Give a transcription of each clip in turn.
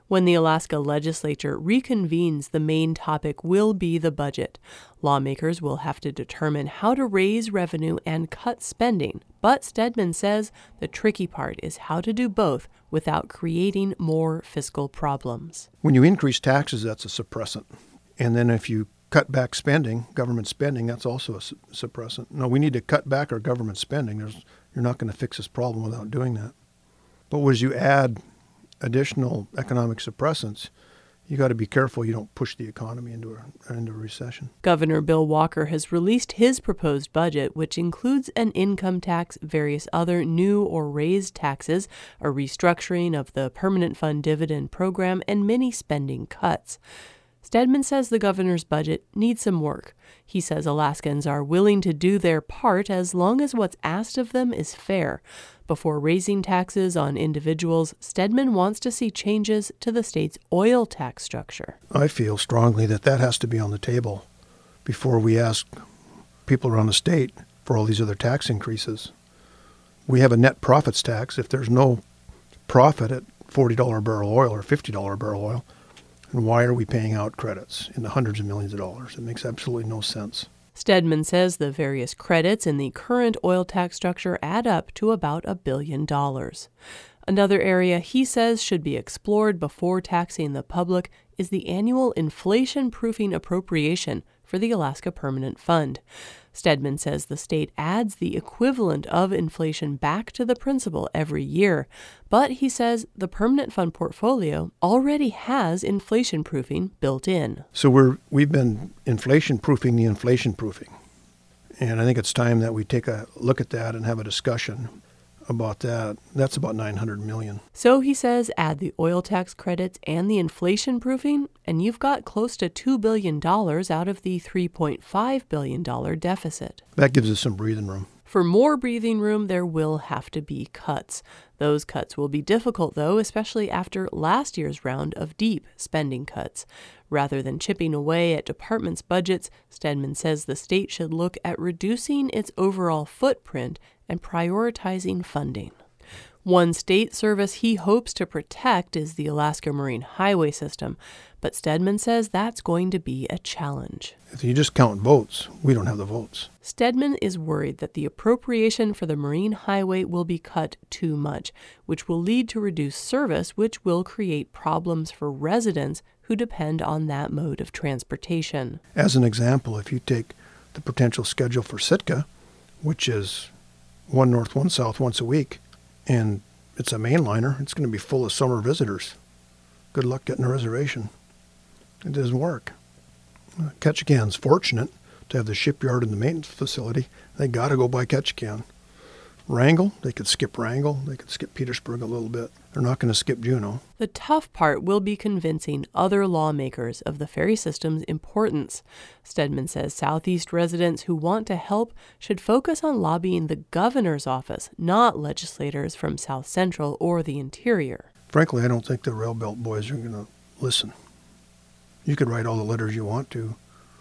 When the Alaska legislature reconvenes, the main topic will be the budget. Lawmakers will have to determine how to raise revenue and cut spending. But Stedman says the tricky part is how to do both without creating more fiscal problems. When you increase taxes, that's a suppressant. And then if you cut back spending, government spending, that's also a suppressant. No, we need to cut back our government spending. You're not going to fix this problem without doing that. But as you add additional economic suppressants, you got to be careful you don't push the economy into a recession. Governor Bill Walker has released his proposed budget, which includes an income tax, various other new or raised taxes, a restructuring of the permanent fund dividend program, and many spending cuts. Stedman says the governor's budget needs some work. He says Alaskans are willing to do their part as long as what's asked of them is fair. Before raising taxes on individuals, Stedman wants to see changes to the state's oil tax structure. I feel strongly that has to be on the table before we ask people around the state for all these other tax increases. We have a net profits tax. If there's no profit at $40 a barrel oil or $50 a barrel oil, and why are we paying out credits in the hundreds of millions of dollars? It makes absolutely no sense. Stedman says the various credits in the current oil tax structure add up to about $1 billion. Another area he says should be explored before taxing the public is the annual inflation-proofing appropriation for the Alaska Permanent Fund. Stedman says the state adds the equivalent of inflation back to the principal every year, but he says the Permanent Fund portfolio already has inflation-proofing built in. So we've been inflation-proofing the inflation-proofing, and I think it's time that we take a look at that and have a discussion about that. That's about $900 million. So he says add the oil tax credits and the inflation proofing, and you've got close to $2 billion out of the $3.5 billion deficit. That gives us some breathing room. For more breathing room, there will have to be cuts. Those cuts will be difficult, though, especially after last year's round of deep spending cuts. Rather than chipping away at departments' budgets, Stedman says the state should look at reducing its overall footprint and prioritizing funding. One state service he hopes to protect is the Alaska Marine Highway System, but Stedman says that's going to be a challenge. If you just count votes, we don't have the votes. Stedman is worried that the appropriation for the Marine Highway will be cut too much, which will lead to reduced service, which will create problems for residents who depend on that mode of transportation. As an example, if you take the potential schedule for Sitka, which is one north, one south once a week, and it's a mainliner, it's going to be full of summer visitors. Good luck getting a reservation. It doesn't work. Ketchikan's fortunate to have the shipyard and the maintenance facility. They got to go by Ketchikan. Wrangell, they could skip Wrangell. They could skip Petersburg a little bit. They're not going to skip Juneau. The tough part will be convincing other lawmakers of the ferry system's importance. Stedman says Southeast residents who want to help should focus on lobbying the governor's office, not legislators from South Central or the interior. Frankly, I don't think the Rail Belt boys are going to listen. You could write all the letters you want to.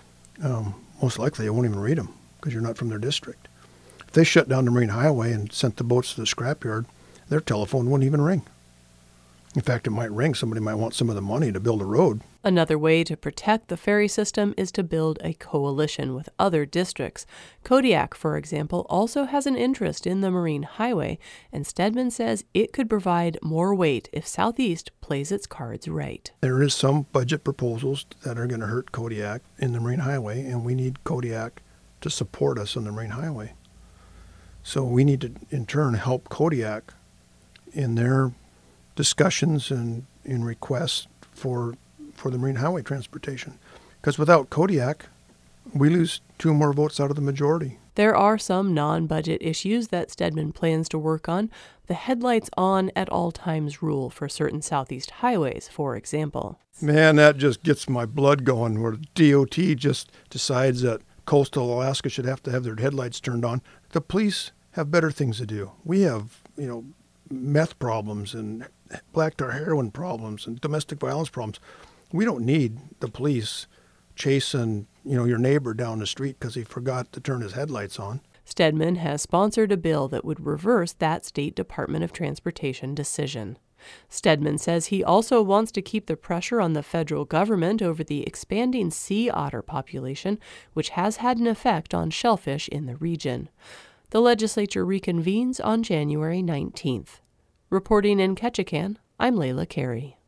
Most likely they won't even read them because you're not from their district. If they shut down the Marine Highway and sent the boats to the scrapyard, their telephone wouldn't even ring. In fact, it might ring. Somebody might want some of the money to build a road. Another way to protect the ferry system is to build a coalition with other districts. Kodiak, for example, also has an interest in the Marine Highway, and Stedman says it could provide more weight if Southeast plays its cards right. There is some budget proposals that are going to hurt Kodiak in the Marine Highway, and we need Kodiak to support us on the Marine Highway. So we need to, in turn, help Kodiak in their discussions and in requests for the Marine Highway transportation. Because without Kodiak, we lose 2 more votes out of the majority. There are some non-budget issues that Stedman plans to work on. The headlights on at all times rule for certain Southeast highways, for example. Man, that just gets my blood going, where DOT just decides that coastal Alaska should have to have their headlights turned on. The police have better things to do. We have, meth problems and black tar heroin problems and domestic violence problems. We don't need the police chasing, your neighbor down the street because he forgot to turn his headlights on. Stedman has sponsored a bill that would reverse that State Department of Transportation decision. Stedman says he also wants to keep the pressure on the federal government over the expanding sea otter population, which has had an effect on shellfish in the region. The legislature reconvenes on January 19th. Reporting in Ketchikan, I'm Layla Carey.